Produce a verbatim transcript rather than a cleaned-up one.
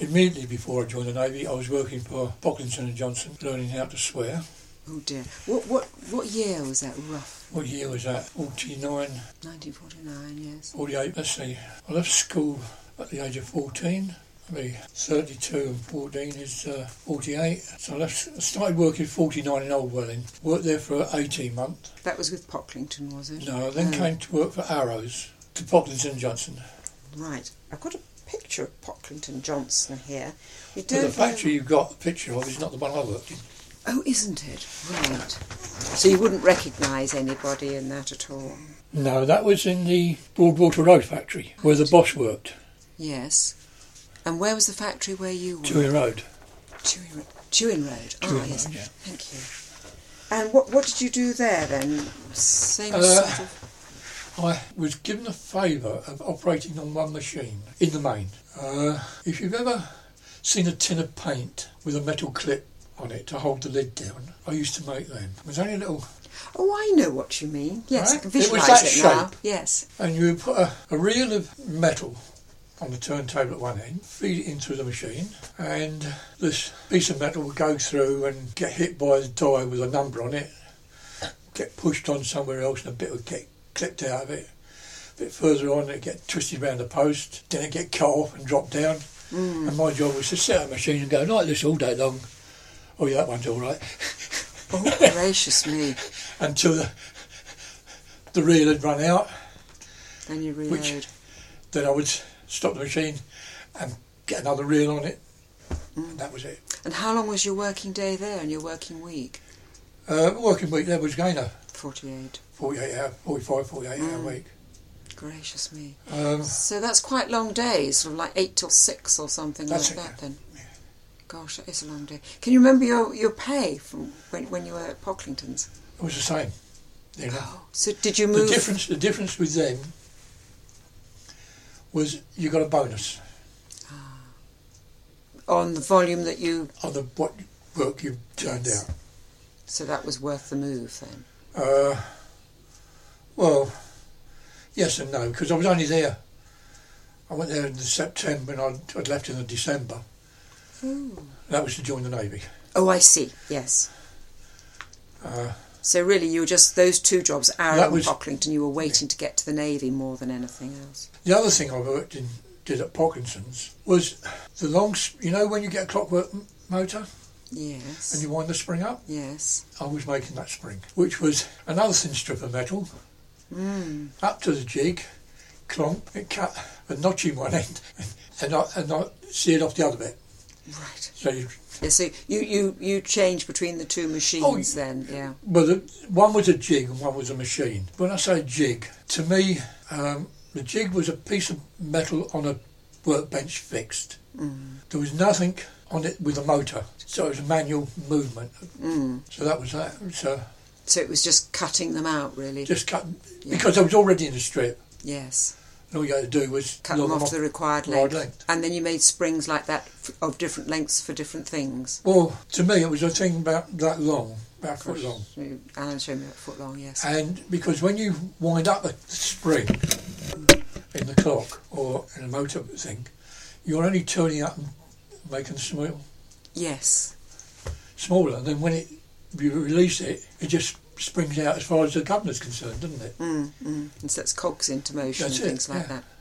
Immediately before I joined the Navy, I was working for Pocklington and Johnson, learning how to swear. Oh dear. What what what year was that, rough? What year was that? forty-nine? nineteen forty-nine, yes. forty-eight, let's see. I left school at the age of fourteen. I mean, thirty-two and fourteen is uh, forty-eight. So I left, I started working at forty-nine in Old Welling. Worked there for eighteen months. That was with Pocklington, was it? No, I then oh. came to work for Arrows, to Pocklington and Johnson. Right. I've got a picture of Pocklington Johnson here. We But don't the know- factory you've got a picture of is not the one I worked in. Oh, isn't it? Right. So you wouldn't recognise anybody in that at all? No, that was in the Broadwater Road factory, where the boss worked. Yes. And where was the factory where you were? Chewing Road. Chewing, Ro- Chewing Road. Ah, Chewing yes. Road, yeah. Thank you. And what what did you do there then? Same Uh, sort of... I was given a favour of operating on one machine, in the main. Uh, if you've ever seen a tin of paint with a metal clip on it to hold the lid down, I used to make them. It was only a little... Oh, I know what you mean. Yes, Right? I can It was visualise that it, now. shape. Yes. And you would put a, a reel of metal on the turntable at one end, feed it into the machine, and this piece of metal would go through and get hit by the die with a number on it, get pushed on somewhere else, and a bit would get clipped out of it. A bit further on, it'd get twisted around the post, then it'd get cut off and drop down. Mm. And my job was to sit at the machine and go like this all day long. Oh yeah, that one's all right. Oh, gracious me. Until the, the reel had run out. Then you reload. Which- Then I would stop the machine and get another reel on it. Mm. And that was it. And how long was your working day there and your working week? Uh, working week there was going a forty-eight. forty-eight hour, forty-five, forty-eight Mm. hour week. Gracious me. Um, So that's quite long days, sort of like eight till six or something That's like it, that yeah. then. Gosh, that is a long day. Can you remember your, your pay from when, when you were at Pocklington's? it was the same. You know. Oh, so did you The move? difference, the difference with them was you got a bonus On the volume that you... on the what work you turned Yes. out. So that was worth the move then? Uh, well, yes and no, because I was only there. I went there in September and I'd, I'd left in the December. Ooh. That was to join the Navy. Oh, I see, yes. Uh, So really you were just those two jobs, Arrow That and was- Pocklington, you were waiting to get to the Navy more than anything else. the other thing I worked in, did at Pocklington's was the long, s- you know when you get a clockwork m- motor Yes. and you wind the spring up? Yes. I was making that spring, which was another thin strip of metal, Mm. up to the jig, clonk, it cut a notch in one end, and I, and I seared off the other bit. Right. So you, Yeah, so you, you, you changed between the two machines Oh, then, yeah. well, the, one was a jig and one was a machine. When I say jig, to me, um, the jig was a piece of metal on a workbench fixed. Mm. There was nothing on it with a motor, so it was a manual movement. Mm. So that was that. So So it was just cutting them out, really? just cut, Yeah. because I was already in the strip. Yes. And all you had to do was Cut log them off to the required required length. length. And then you made springs like that f- of different lengths for different things. Well, to me, it was a thing about that long, about a foot long. So Alan showed me a foot long, yes. And because when you wind up a spring in the clock or in a motor thing, you're only turning up and making small, Yes. smaller. And then when it you release it, it just springs out as far as the governor's concerned, doesn't it? Mm, mm. And sets cogs into motion That's and it, things like yeah. that.